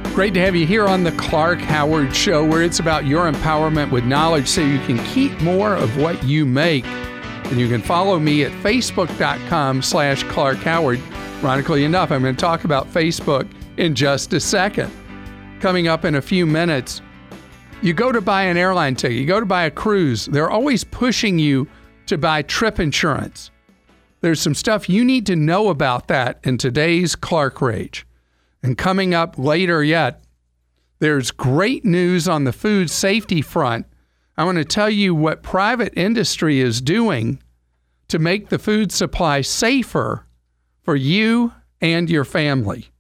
Great to have you here on the Clark Howard Show, where it's about your empowerment with knowledge so you can keep more of what you make. And you can follow me at facebook.com/Clark Howard. Ironically enough, I'm going to talk about Facebook in just a second. Coming up in a few minutes, you go to buy an airline ticket, you go to buy a cruise, they're always pushing you to buy trip insurance. There's some stuff you need to know about that in today's Clark Rage. And coming up later yet, there's great news on the food safety front. I want to tell you what private industry is doing to make the food supply safer for you and your family.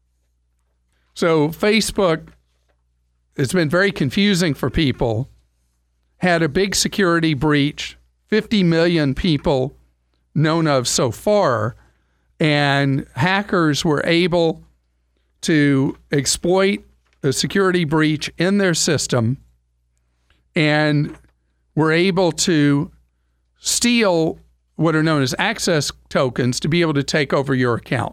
So Facebook, it's been very confusing for people, had a big security breach, 50 million people known of so far, and hackers were able to exploit a security breach in their system and were able to steal what are known as access tokens to be able to take over your account.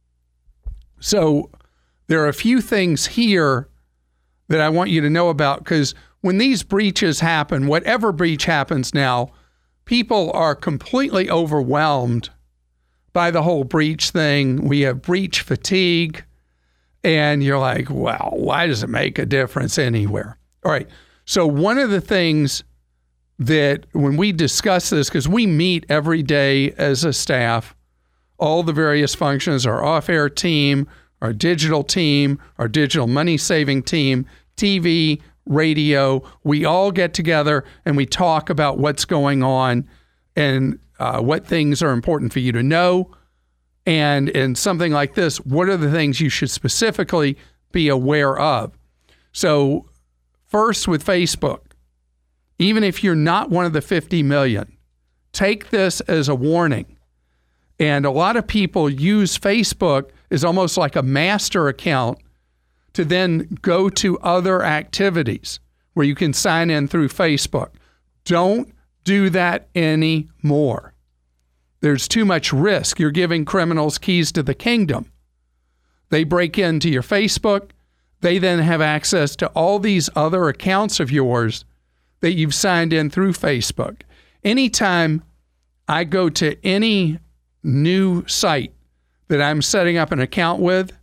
So there are a few things here that I want you to know about, because when these breaches happen, whatever breach happens now, people are completely overwhelmed by the whole breach thing. We have breach fatigue. And you're like, wow, why does it make a difference anywhere? All right. So one of the things that when we discuss this, because we meet every day as a staff, all the various functions, our off-air team, our digital money-saving team, TV, radio, we all get together and we talk about what's going on and what things are important for you to know. And in something like this, what are the things you should specifically be aware of? So first with Facebook, even if you're not one of the 50 million, take this as a warning. And a lot of people use Facebook as almost like a master account to then go to other activities where you can sign in through Facebook. Don't do that anymore. There's too much risk. You're giving criminals keys to the kingdom. They break into your Facebook. They then have access to all these other accounts of yours that you've signed in through Facebook. Anytime I go to any new site that I'm setting up an account with,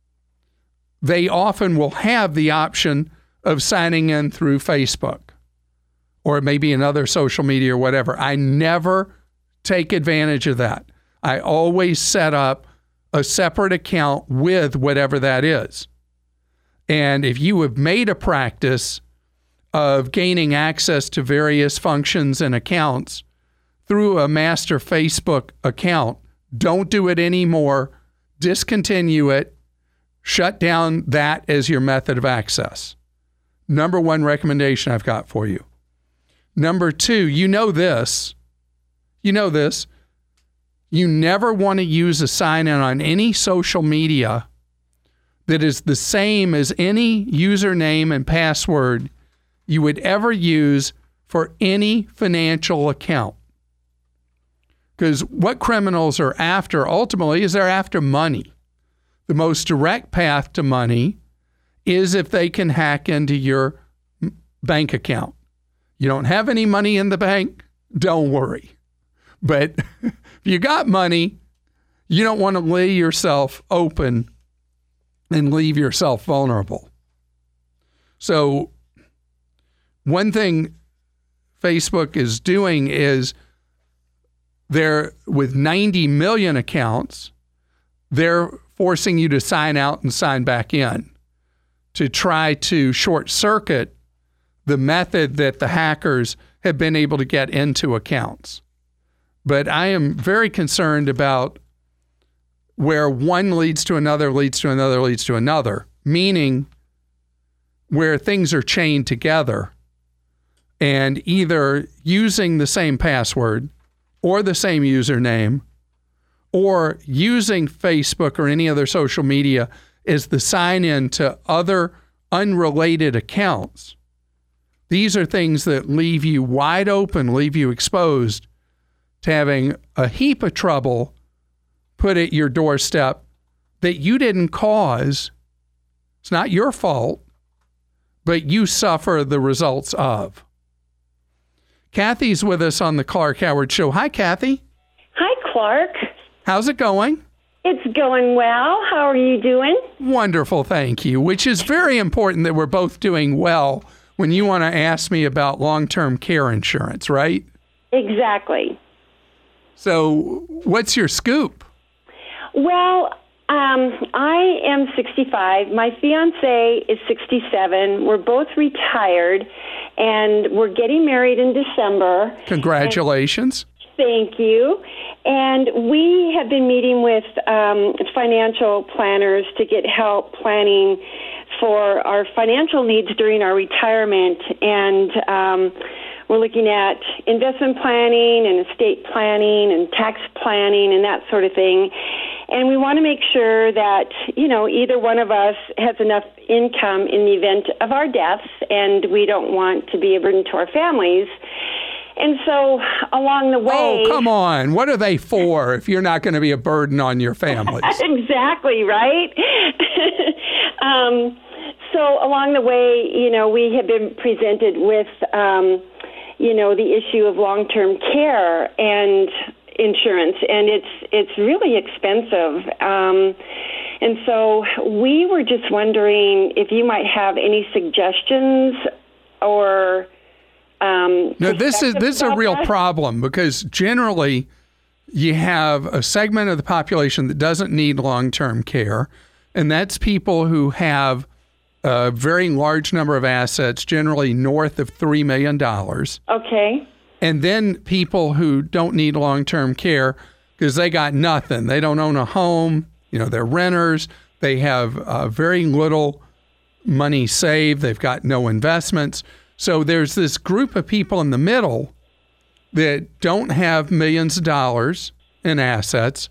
they often will have the option of signing in through Facebook or maybe another social media or whatever. I never take advantage of that. I always set up a separate account with whatever that is. And if you have made a practice of gaining access to various functions and accounts through a master Facebook account, don't do it anymore. Discontinue it. Shut down that as your method of access. Number one recommendation I've got for you. Number two, you know this. You never want to use a sign-in on any social media that is the same as any username and password you would ever use for any financial account. Because what criminals are after ultimately is they're after money. The most direct path to money is if they can hack into your bank account. You don't have any money in the bank? Don't worry. But if you got money, you don't want to lay yourself open and leave yourself vulnerable. So one thing Facebook is doing is they're with 90 million accounts, they're forcing you to sign out and sign back in to try to short circuit the method that the hackers have been able to get into accounts. But I am very concerned about where one leads to another, leads to another, leads to another, meaning where things are chained together and either using the same password or the same username or using Facebook or any other social media as the sign-in to other unrelated accounts. These are things that leave you wide open, leave you exposed to having a heap of trouble put at your doorstep that you didn't cause It's not your fault, but you suffer the results of. Kathy's with us on the Clark Howard Show. Hi, Kathy. Hi, Clark. How's it going? It's going well. How are you doing? Wonderful, thank you, which is very important that we're both doing well when you want to ask me about long-term care insurance, right? Exactly. So what's your scoop? Well, I am 65. My fiance is 67. We're both retired, and we're getting married in December. Congratulations. Thank you. And we have been meeting with financial planners to get help planning for our financial needs during our retirement. And we're looking at investment planning and estate planning and tax planning and that sort of thing. And we want to make sure that, either one of us has enough income in the event of our deaths, and we don't want to be a burden to our families. And so along the way... Oh, come on. What are they for if you're not going to be a burden on your families? Exactly, right? So along the way, we have been presented with, the issue of long-term care and insurance, and it's really expensive. And so we were just wondering if you might have any suggestions or... No, this is a real problem, because generally you have a segment of the population that doesn't need long-term care, and that's people who have a very large number of assets, generally north of $3 million. Okay. And then people who don't need long-term care because they got nothing. They don't own a home. They're renters. They have very little money saved. They've got no investments. So there's this group of people in the middle that don't have millions of dollars in assets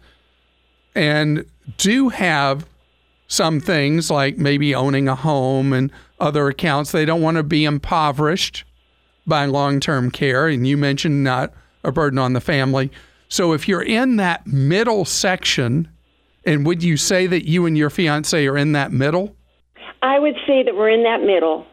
and do have some things like maybe owning a home and other accounts. They don't want to be impoverished by long-term care. And you mentioned not a burden on the family. So if you're in that middle section, and would you say that you and your fiance are in that middle? I would say that we're in that middle.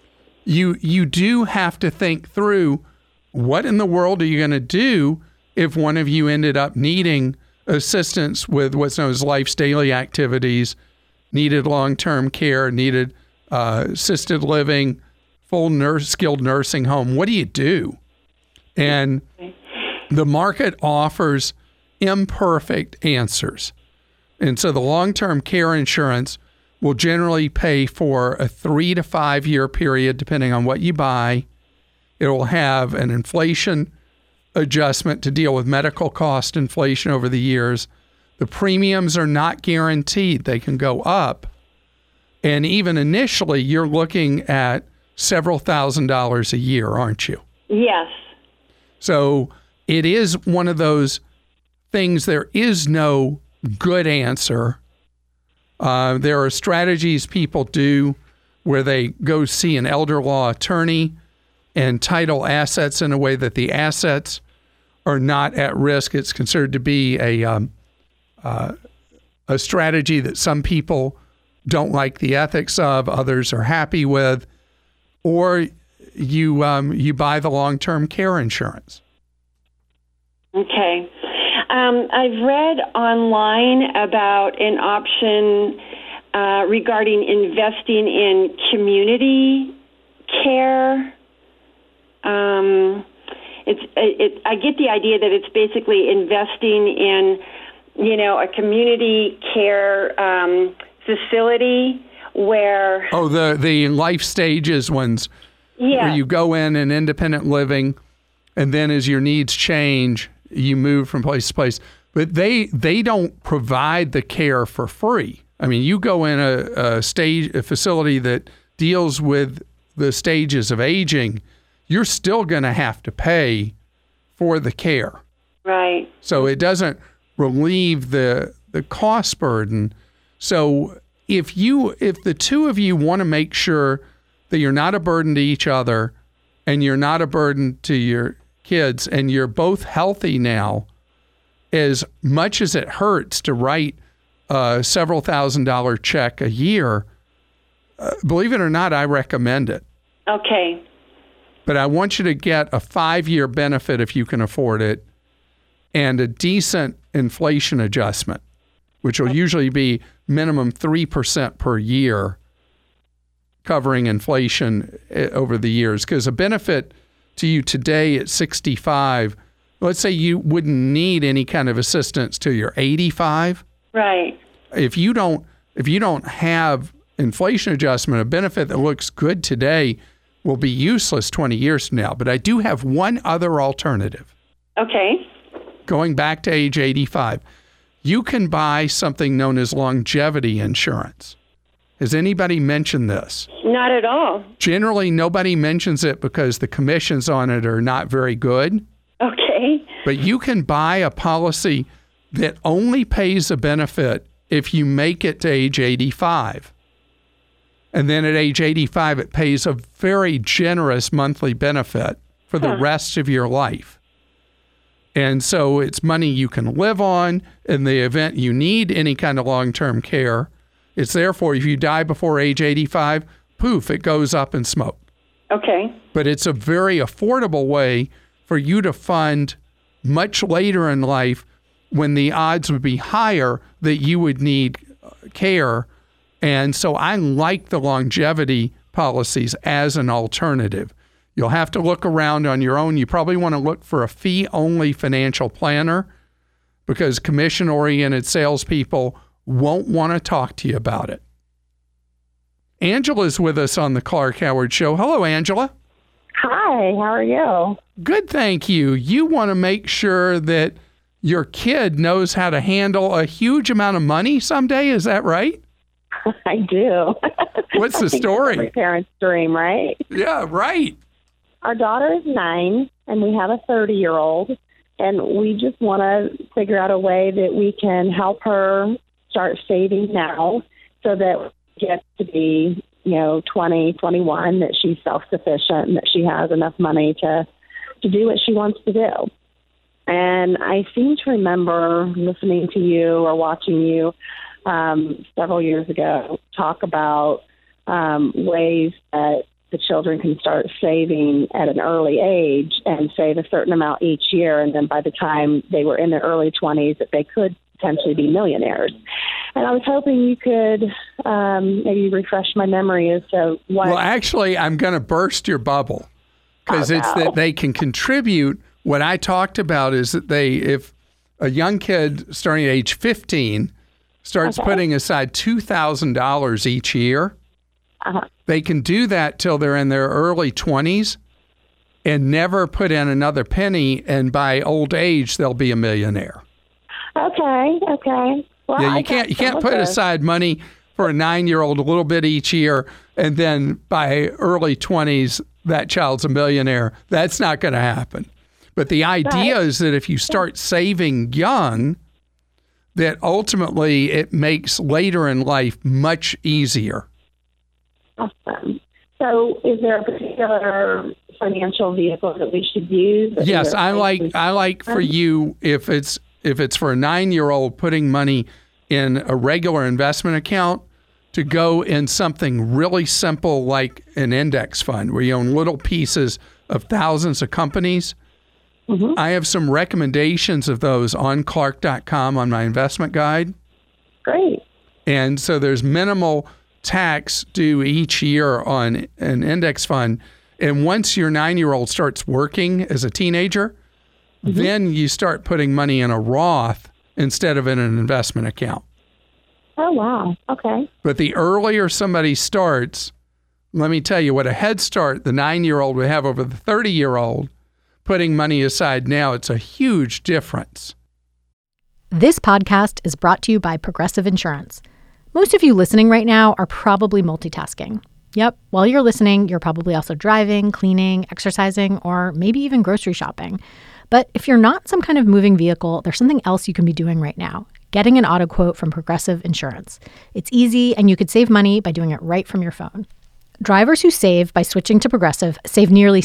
You do have to think through, what in the world are you going to do if one of you ended up needing assistance with what's known as life's daily activities, needed long-term care, needed assisted living, full skilled nursing home? What do you do? And the market offers imperfect answers. And so the long-term care insurance will generally pay for a 3 to 5 year period, depending on what you buy. It will have an inflation adjustment to deal with medical cost inflation over the years. The premiums are not guaranteed. They can go up. And even initially, you're looking at several $1,000s a year, aren't you? Yes. So it is one of those things, there is no good answer. There are strategies people do where they go see an elder law attorney and title assets in a way that the assets are not at risk. It's considered to be a strategy that some people don't like the ethics of, others are happy with, or you buy the long-term care insurance. Okay. I've read online about an option regarding investing in community care. I get the idea that it's basically investing in, a community care facility where... Oh, the life stages ones. Yeah. Where you go in and independent living, and then as your needs change, you move from place to place. But they don't provide the care for free. I mean, you go in a facility that deals with the stages of aging, you're still going to have to pay for the care. Right. So it doesn't relieve the cost burden. So if the two of you want to make sure that you're not a burden to each other and you're not a burden to your kids and you're both healthy now, as much as it hurts to write a several $1,000 check a year, believe it or not, I recommend it. Okay. But I want you to get a 5-year benefit if you can afford it and a decent inflation adjustment, which will usually be minimum 3% per year covering inflation over the years. Because a benefit to you today at 65, let's say you wouldn't need any kind of assistance till you're 85. Right. If you don't have inflation adjustment, a benefit that looks good today will be useless 20 years from now. But I do have one other alternative. Okay. Going back to age 85, you can buy something known as longevity insurance. Has anybody mentioned this? Not at all. Generally, nobody mentions it because the commissions on it are not very good. Okay. But you can buy a policy that only pays a benefit if you make it to age 85. And then at age 85, it pays a very generous monthly benefit for the rest of your life. And so it's money you can live on in the event you need any kind of long-term care. It's therefore, if you die before age 85, poof, it goes up in smoke. Okay. But it's a very affordable way for you to fund much later in life when the odds would be higher that you would need care. And so I like the longevity policies as an alternative. You'll have to look around on your own. You probably want to look for a fee-only financial planner because commission-oriented salespeople won't want to talk to you about it. Angela's with us on the Clark Howard Show. Hello, Angela. Hi, how are you? Good, thank you. You want to make sure that your kid knows how to handle a huge amount of money someday, is that right? I do. What's the story? Every parent's dream, right? Yeah, right. Our daughter is 9, and we have a 30-year-old, and we just want to figure out a way that we can help her start saving now so that we get to be, 20, 21, that she's self-sufficient and that she has enough money to do what she wants to do. And I seem to remember listening to you or watching you several years ago talk about ways that the children can start saving at an early age and save a certain amount each year. And then by the time they were in their early 20s, that they could potentially be millionaires. And I was hoping you could maybe refresh my memory as to what... Well, actually, I'm going to burst your bubble because it's that they can contribute. What I talked about is that if a young kid starting at age 15 starts putting aside $2,000 each year, they can do that till they're in their early 20s and never put in another penny, and by old age, they'll be a millionaire. Okay. Well, yeah, you can't put aside money for a 9-year-old a little bit each year, and then by early 20s, that child's a millionaire. That's not going to happen. But the idea is that if you start saving young, that ultimately it makes later in life much easier. Awesome. So is there a particular financial vehicle that we should use? Yes, I like for you, if it's for a 9-year-old, putting money in a regular investment account, to go in something really simple like an index fund where you own little pieces of thousands of companies. Mm-hmm. I have some recommendations of those on Clark.com on my investment guide. Great. And so there's minimal tax due each year on an index fund. And once your 9-year-old starts working as a teenager, then you start putting money in a Roth instead of in an investment account. Oh, wow. Okay. But the earlier somebody starts, let me tell you what a head start the 9-year-old would have over the 30-year-old putting money aside now. It's a huge difference. This podcast is brought to you by Progressive Insurance. Most of you listening right now are probably multitasking. Yep, while you're listening, you're probably also driving, cleaning, exercising, or maybe even grocery shopping. But if you're not some kind of moving vehicle, there's something else you can be doing right now. Getting an auto quote from Progressive Insurance. It's easy, and you could save money by doing it right from your phone. Drivers who save by switching to Progressive save nearly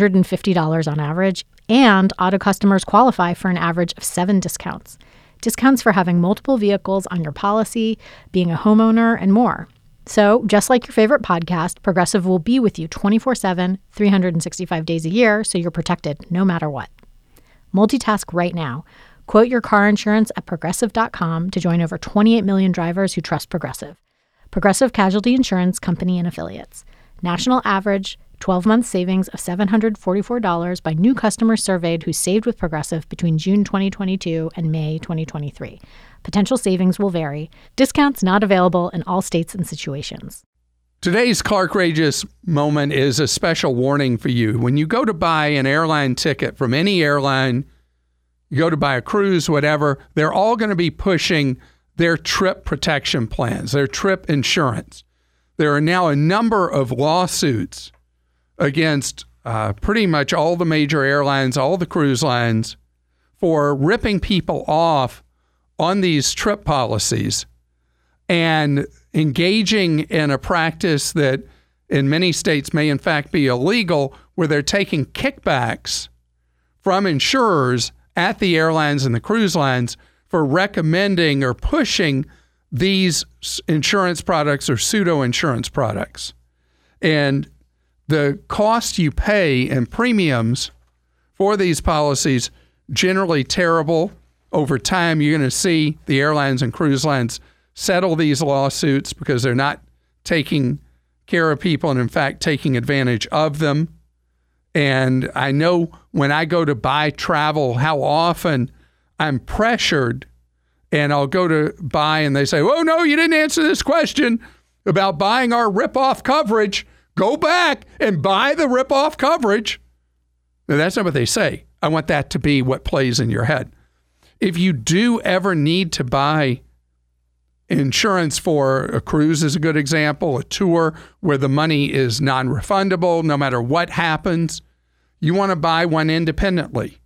$750 on average, and auto customers qualify for an average of 7 discounts. Discounts for having multiple vehicles on your policy, being a homeowner, and more. So, just like your favorite podcast, Progressive will be with you 24/7, 365 days a year, so you're protected no matter what. Multitask right now. Quote your car insurance at Progressive.com to join over 28 million drivers who trust Progressive. Progressive Casualty Insurance Company and Affiliates. National average 12-month savings of $744 by new customers surveyed who saved with Progressive between June 2022 and May 2023. Potential savings will vary. Discounts not available in all states and situations. Today's Clarkrageous moment is a special warning for you. When you go to buy an airline ticket from any airline, you go to buy a cruise, whatever, they're all going to be pushing their trip protection plans, their trip insurance. There are now a number of lawsuits against pretty much all the major airlines, all the cruise lines, for ripping people off on these trip policies and engaging in a practice that in many states may in fact be illegal, where they're taking kickbacks from insurers at the airlines and the cruise lines for recommending or pushing these insurance products or pseudo insurance products. And the cost you pay in premiums for these policies, generally terrible. Over time, you're going to see the airlines and cruise lines settle these lawsuits because they're not taking care of people and, in fact, taking advantage of them. And I know when I go to buy travel, how often I'm pressured and I'll go to buy and they say, oh, no, you didn't answer this question about buying our rip-off coverage. Go back and buy the rip-off coverage. Now, that's not what they say. I want that to be what plays in your head. If you do ever need to buy insurance for a cruise is a good example, a tour where the money is non-refundable no matter what happens, you want to buy one independently.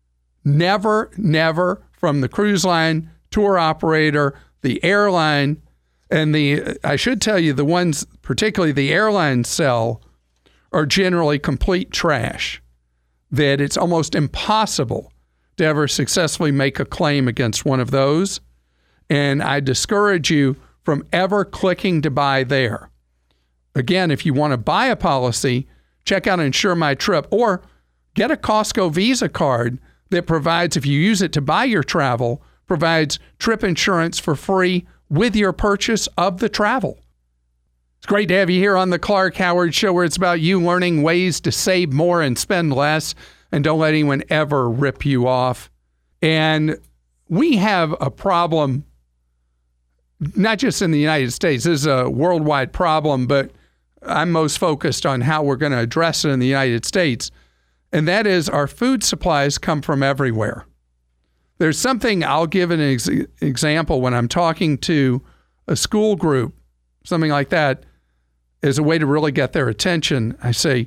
Never from the cruise line, tour operator, the airline, and I should tell you, the ones, particularly the airlines sell, are generally complete trash, that it's almost impossible to ever successfully make a claim against one of those. And I discourage you from ever clicking to buy there. Again, if you want to buy a policy, check out Insure My Trip or get a Costco Visa card that provides, if you use it to buy your travel, provides trip insurance for free with your purchase of the travel. It's great to have you here on the Clark Howard Show, where it's about you learning ways to save more and spend less, and don't let anyone ever rip you off. And we have a problem, not just in the United States. This is a worldwide problem, but I'm most focused on how we're going to address it in the United States. And that is, our food supplies come from everywhere. There's something, I'll give an example when I'm talking to a school group, something like that, as a way to really get their attention. I say,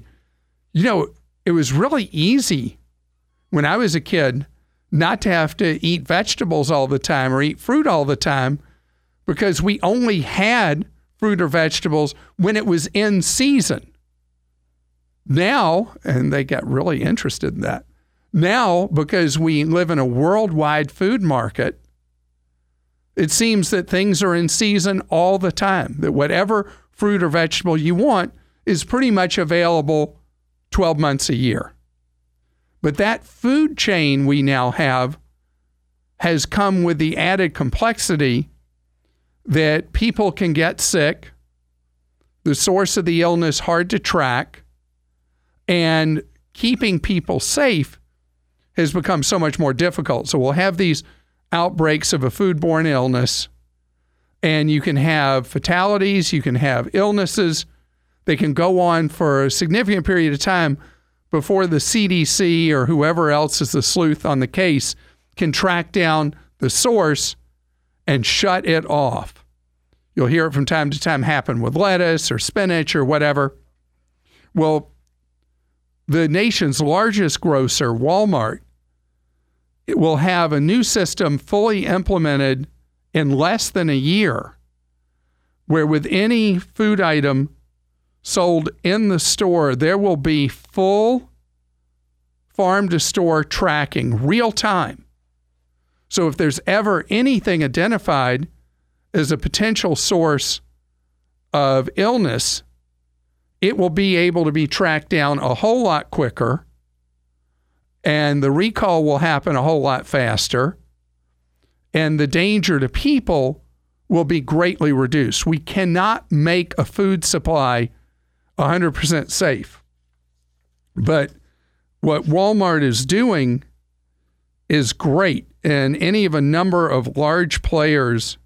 it was really easy when I was a kid not to have to eat vegetables all the time or eat fruit all the time, because we only had fruit or vegetables when it was in season. Now, and they got really interested in that, now, because we live in a worldwide food market, it seems that things are in season all the time, that whatever fruit or vegetable you want is pretty much available 12 months a year. But that food chain we now have has come with the added complexity that people can get sick, the source of the illness hard to track, and keeping people safe has become so much more difficult. So we'll have these outbreaks of a foodborne illness, and you can have fatalities, you can have illnesses. They can go on for a significant period of time before the CDC or whoever else is the sleuth on the case can track down the source and shut it off. You'll hear it from time to time happen with lettuce or spinach or whatever. Well, the nation's largest grocer, Walmart, it will have a new system fully implemented in less than a year, where with any food item sold in the store, there will be full farm-to-store tracking, real time. So if there's ever anything identified as a potential source of illness, it will be able to be tracked down a whole lot quicker, and the recall will happen a whole lot faster, and the danger to people will be greatly reduced. We cannot make a food supply 100% safe. But what Walmart is doing is great, and any of a number of large players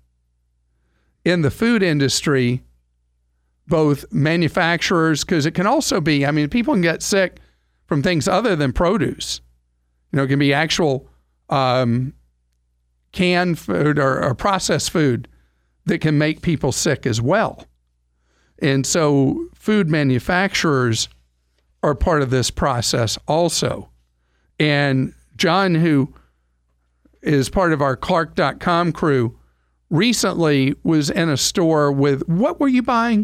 in the food industry, both manufacturers, because it can also be, I mean, people can get sick from things other than produce. You know, it can be actual canned food or processed food that can make people sick as well. And so food manufacturers are part of this process also. And John, who is part of our Clark.com crew, recently was in a store with, what were you buying?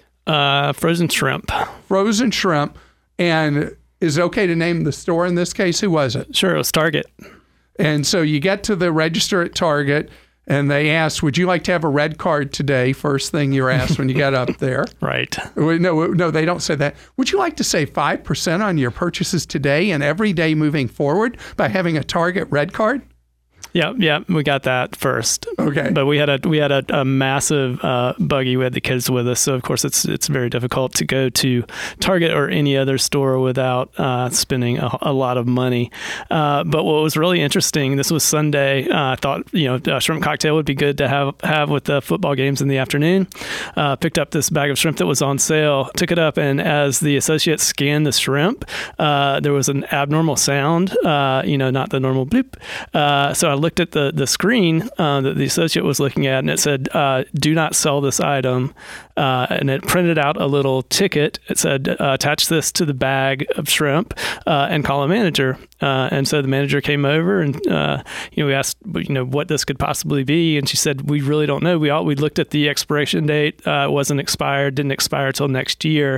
Frozen shrimp. Frozen shrimp. And is it okay to name the store in this case? Who was it? Sure, it was Target. And so you get to the register at Target, and they asked, would you like to have a red card today? First thing you're asked when you get up there. Right. No, they don't say that. Would you like to save 5% on your purchases today and every day moving forward by having a Target red card? Yeah, we got that first. Okay. But we had a massive buggy. We had the kids with us, so of course it's very difficult to go to Target or any other store without spending a lot of money. But what was really interesting, this was Sunday. I thought a shrimp cocktail would be good to have with the football games in the afternoon. Picked up this bag of shrimp that was on sale. Took it up, and as the associate scanned the shrimp, there was an abnormal sound. Not the normal bloop. So I looked at the screen that the associate was looking at, and it said, do not sell this item. And it printed out a little ticket. It said, attach this to the bag of shrimp and call a manager. And so the manager came over, and we asked, what this could possibly be. And she said, we really don't know. We looked at the expiration date. It wasn't expired, didn't expire till next year.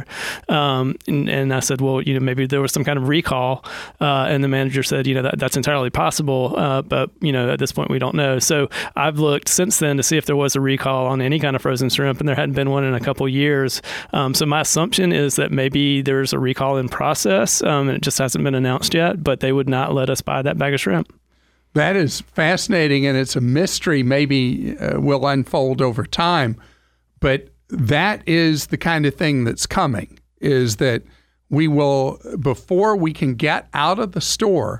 And I said, well, maybe there was some kind of recall. And the manager said, that's entirely possible. But, at this point, we don't know. So I've looked since then to see if there was a recall on any kind of frozen shrimp, and there hadn't been one in a couple years. So my assumption is that maybe there's a recall in process, and it just hasn't been announced yet, but they would not let us buy that bag of shrimp. That is fascinating, and it's a mystery maybe will unfold over time. But that is the kind of thing that's coming, is that we will, before we can get out of the store,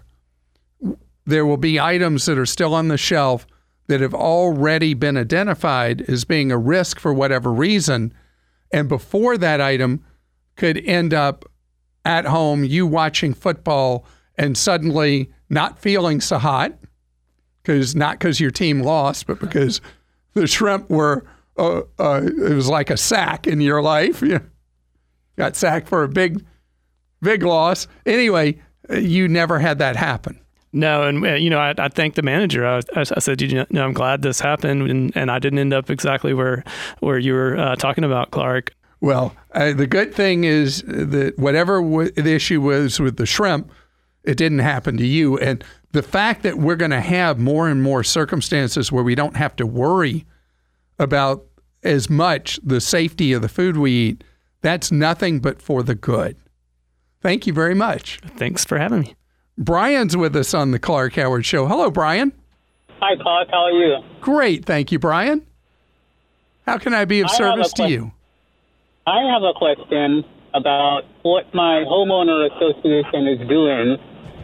there will be items that are still on the shelf that have already been identified as being a risk for whatever reason. And before that item could end up at home, you watching football and suddenly not feeling so hot, not because your team lost, but because the shrimp were, it was like a sack in your life. You got sacked for a big loss. Anyway, you never had that happen. No, and I thanked the manager. I said, I'm glad this happened, and I didn't end up exactly where you were talking about, Clark. Well, the good thing is that whatever the issue was with the shrimp, it didn't happen to you. And the fact that we're going to have more and more circumstances where we don't have to worry about as much the safety of the food we eat, that's nothing but for the good. Thank you very much. Thanks for having me. Brian's with us on the Clark Howard Show. Hello, Brian. Hi, Clark. How are you? Great. Thank you, Brian. How can I be of service to you? I have a question about what my homeowner association is doing.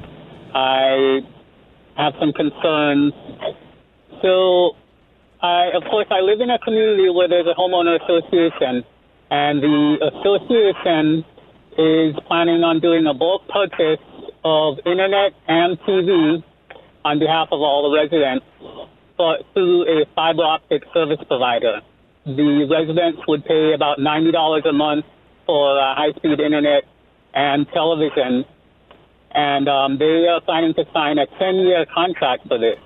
I have some concerns. So, of course, I live in a community where there's a homeowner association, and the association is planning on doing a bulk purchase of internet and TV on behalf of all the residents through a fiber optic service provider. The residents would pay about $90 a month for high-speed internet and television, and they are planning to sign a 10-year contract for this.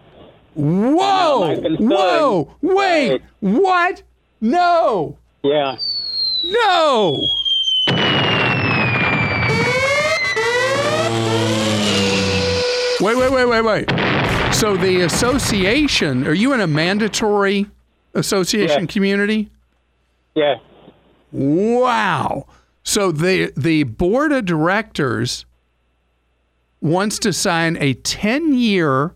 Whoa! Wait! What? No! Yeah. No! Wait. So the association, are you in a mandatory association community? Yeah. Wow. So the board of directors wants to sign a 10-year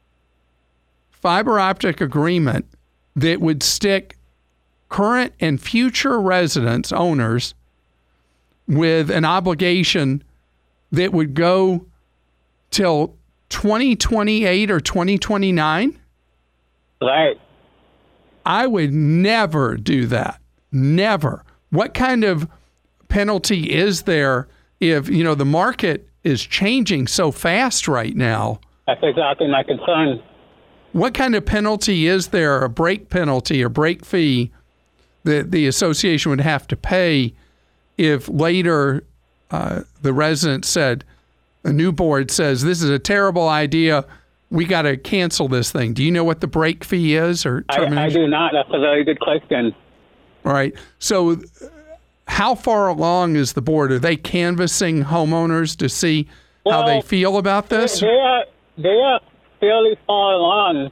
fiber optic agreement that would stick current and future residents, owners, with an obligation that would go till 2028 or 2029? Right. I would never do that. Never. What kind of penalty is there if, the market is changing so fast right now? That's exactly my concern. What kind of penalty is there, a break penalty or break fee that the association would have to pay if later the resident said, a new board says, this is a terrible idea, we got to cancel this thing? Do you know what the break fee is or termination? I do not. That's a very good question. All right. So how far along is the board? Are they canvassing homeowners to see how they feel about this? They are fairly far along.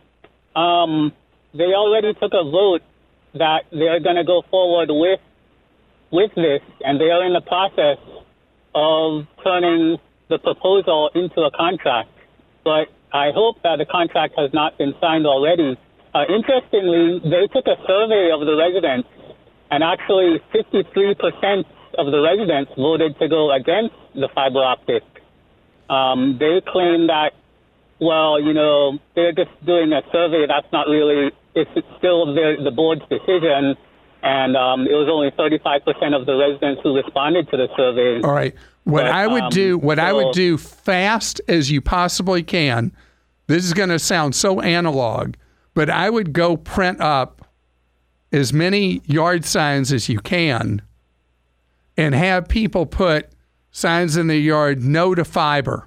They already took a vote that they're going to go forward with this, and they are in the process of turning the proposal into a contract. But I hope that the contract has not been signed already. Interestingly, they took a survey of the residents, and actually 53% of the residents voted to go against the fiber optic. They claim that, they're just doing a survey. That's not really, it's still the board's decision. And it was only 35% of the residents who responded to the survey. All right. I would do fast as you possibly can. This is going to sound so analog, but I would go print up as many yard signs as you can and have people put signs in the yard, no to fiber,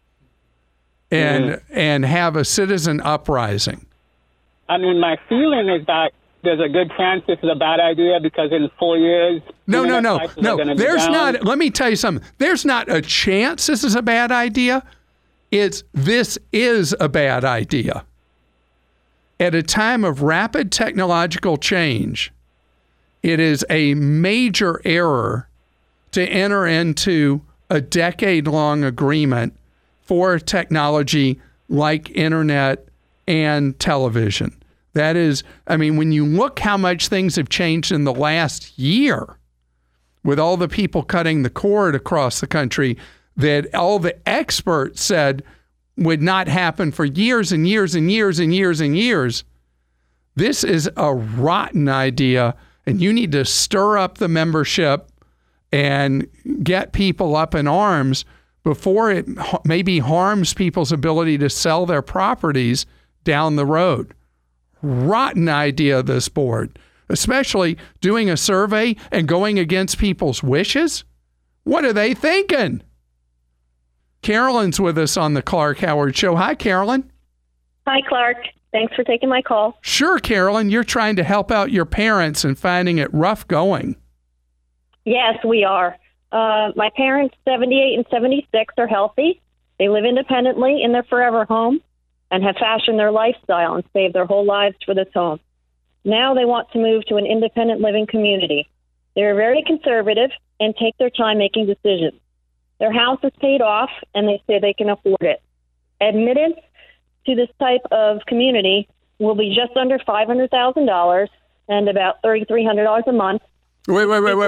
and have a citizen uprising. I mean, my feeling is that there's a good chance this is a bad idea because in 4 years... No. There's not... Let me tell you something. There's not a chance this is a bad idea. This is a bad idea. At a time of rapid technological change, it is a major error to enter into a decade-long agreement for technology like internet and television. That is, when you look how much things have changed in the last year with all the people cutting the cord across the country that all the experts said would not happen for years and years and years and years and years. This is a rotten idea, and you need to stir up the membership and get people up in arms before it maybe harms people's ability to sell their properties down the road. Rotten idea, this board, especially doing a survey and going against people's wishes. What are they thinking? Carolyn's with us on the Clark Howard Show. Hi, Carolyn. Hi, Clark. Thanks for taking my call. Sure, Carolyn. You're trying to help out your parents and finding it rough going. Yes, we are. My parents, 78 and 76, are healthy. They live independently in their forever home and have fashioned their lifestyle and saved their whole lives for this home. Now they want to move to an independent living community. They're very conservative and take their time making decisions. Their house is paid off, and they say they can afford it. Admittance to this type of community will be just under $500,000 and about $3,300 a month. Wait.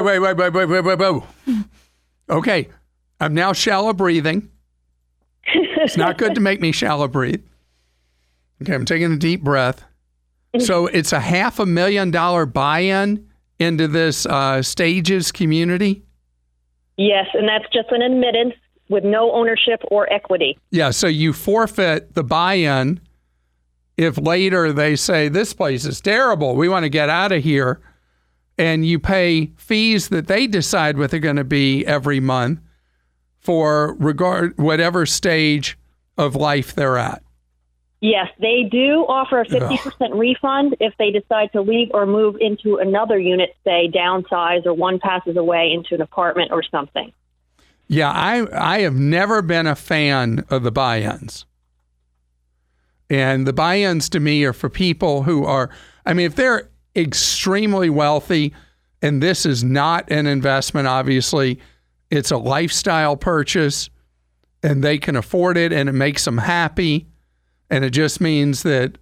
Okay, I'm now shallow breathing. It's not good to make me shallow breathe. Okay, I'm taking a deep breath. So it's a $500,000 buy-in into this Stages community? Yes, and that's just an admittance with no ownership or equity. Yeah, so you forfeit the buy-in if later they say, this place is terrible, we want to get out of here, and you pay fees that they decide what they're going to be every month for whatever stage of life they're at. Yes, they do offer a 50% refund if they decide to leave or move into another unit, say downsize, or one passes away into an apartment or something. Yeah, I have never been a fan of the buy-ins. And the buy-ins to me are for people who are, if they're extremely wealthy, And this is not an investment, obviously. It's a lifestyle purchase, and they can afford it, and it makes them happy. And it just means that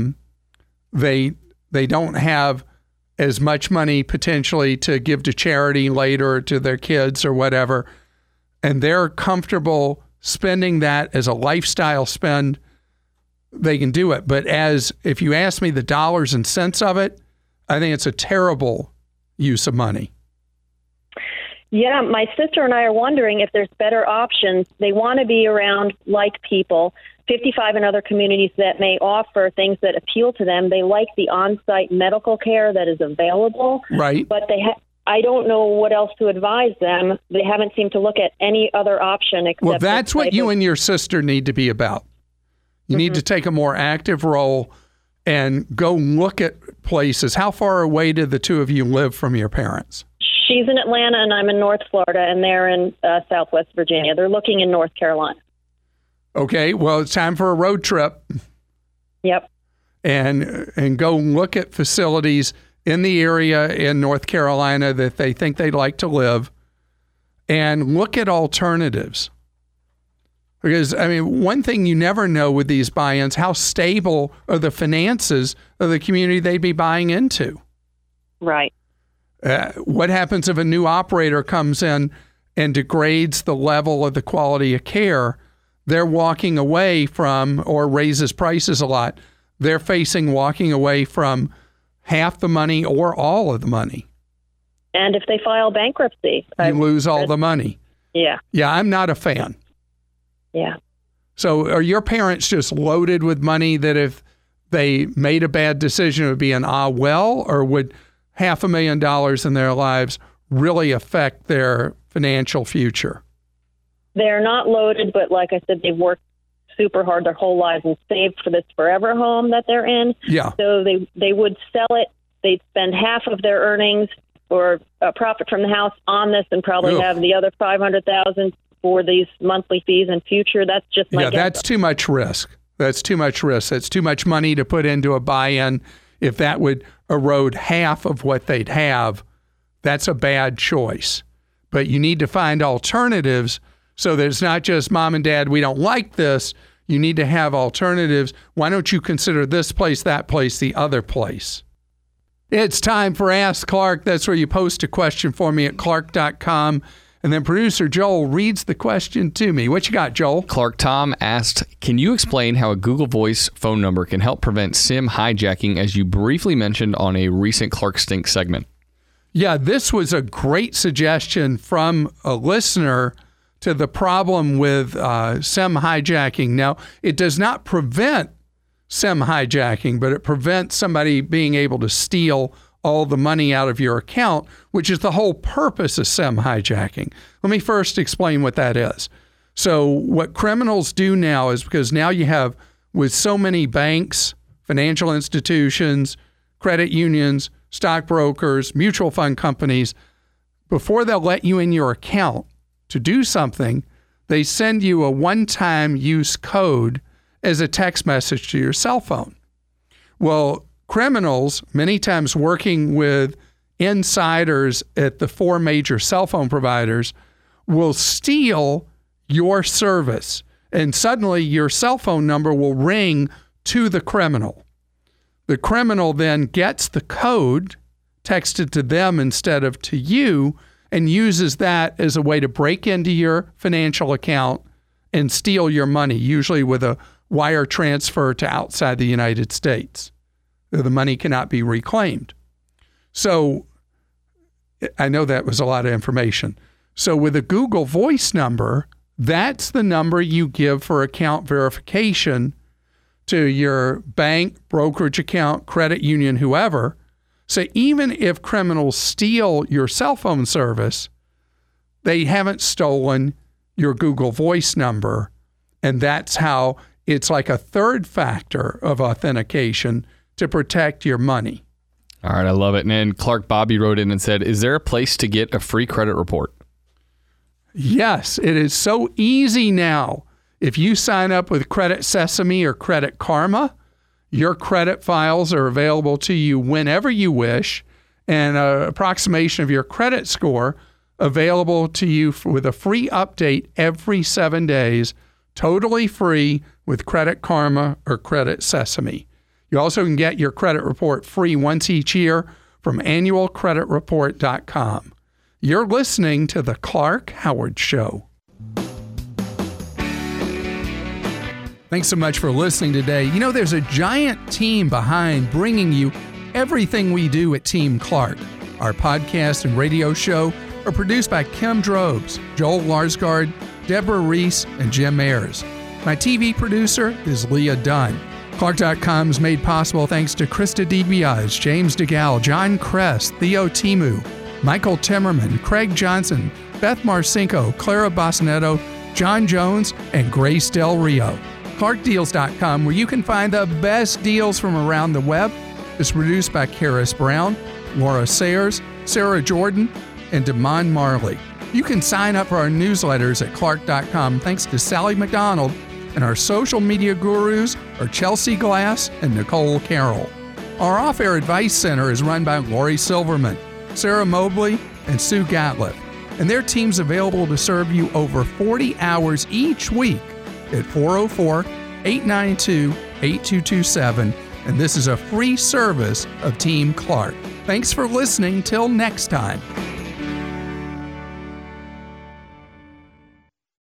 they don't have as much money potentially to give to charity later, to their kids or whatever. And they're comfortable spending that as a lifestyle spend. They can do it. But if you ask me the dollars and cents of it, I think it's a terrible use of money. Yeah, my sister and I are wondering if there's better options. They want to be around like people, 55 and other communities that may offer things that appeal to them. They like the on-site medical care that is available. Right. But I don't know what else to advise them. They haven't seemed to look at any other option except. Well, that's what you and your sister need to be about. You need to take a more active role and go look at places. How far away do the two of you live from your parents? She's in Atlanta and I'm in North Florida, and they're in Southwest Virginia. They're looking in North Carolina. Okay, well, it's time for a road trip. Yep. And go look at facilities in the area in North Carolina that they think they'd like to live, and look at alternatives. Because, I mean, one thing you never know with these buy-ins, how stable are the finances of the community they'd be buying into. Right. What happens if a new operator comes in and degrades the level of the quality of care? They're walking away from, or raises prices a lot. They're facing walking away from half the money or all of the money. And if they file bankruptcy, you lose all the money. Yeah. Yeah, I'm not a fan. Yeah. So are your parents just loaded with money that if they made a bad decision, it would be an well, or would $500,000 in their lives really affect their financial future? They're not loaded, but like I said, they've worked super hard their whole lives and saved for this forever home that they're in. Yeah. So they would sell it. They'd spend half of their earnings or a profit from the house on this, and probably have the other $500,000 for these monthly fees in future. That's just my guess. That's too much risk. That's too much risk. That's too much money to put into a buy-in. If that would erode half of what they'd have, that's a bad choice. But you need to find alternatives so that it's not just, Mom and Dad, we don't like this. You need to have alternatives. Why don't you consider this place, that place, the other place? It's time for Ask Clark. That's where you post a question for me at clark.com. And then producer Joel reads the question to me. What you got, Joel? Clark Tom asked, can you explain how a Google Voice phone number can help prevent SIM hijacking, as you briefly mentioned on a recent Clark Stink segment? Yeah, this was a great suggestion from a listener to the problem with SIM hijacking. Now, it does not prevent SIM hijacking, but it prevents somebody being able to steal all the money out of your account, which is the whole purpose of SIM hijacking. Let me first explain what that is. So what criminals do now is, because now you have, with so many banks, financial institutions, credit unions, stockbrokers, mutual fund companies, before they'll let you in your account to do something, they send you a one-time use code as a text message to your cell phone. Well, criminals, many times working with insiders at the 4 major cell phone providers, will steal your service, and suddenly your cell phone number will ring to the criminal. The criminal then gets the code texted to them instead of to you, and uses that as a way to break into your financial account and steal your money, usually with a wire transfer to outside the United States. The money cannot be reclaimed. So I know that was a lot of information. So with a Google Voice number, that's the number you give for account verification to your bank, brokerage account, credit union, whoever. So even if criminals steal your cell phone service, they haven't stolen your Google Voice number. And that's how it's like a third factor of authentication to protect your money. All right, I love it. And then Clark Bobby wrote in and said, is there a place to get a free credit report? Yes, it is so easy now. If you sign up with Credit Sesame or Credit Karma, your credit files are available to you whenever you wish, and an approximation of your credit score available to you with a free update every 7 days, totally free with Credit Karma or Credit Sesame. You also can get your credit report free once each year from annualcreditreport.com. You're listening to The Clark Howard Show. Thanks so much for listening today. You know, there's a giant team behind bringing you everything we do at Team Clark. Our podcast and radio show are produced by Kim Drobes, Joel Larsgaard, Deborah Reese, and Jim Ayers. My TV producer is Leah Dunn. Clark.com is made possible thanks to Krista DiBiase, James DeGal, John Kress, Theo Timu, Michael Timmerman, Craig Johnson, Beth Marcinko, Clara Bosnetto, John Jones, and Grace Del Rio. ClarkDeals.com, where you can find the best deals from around the web, is produced by Karis Brown, Laura Sayers, Sarah Jordan, and Damon Marley. You can sign up for our newsletters at Clark.com thanks to Sally McDonald, and our social media gurus are Chelsea Glass and Nicole Carroll. Our off-air advice center is run by Lori Silverman, Sarah Mobley, and Sue Gatliff, and their team's available to serve you over 40 hours each week at 404-892-8227, and this is a free service of Team Clark. Thanks for listening. Till next time.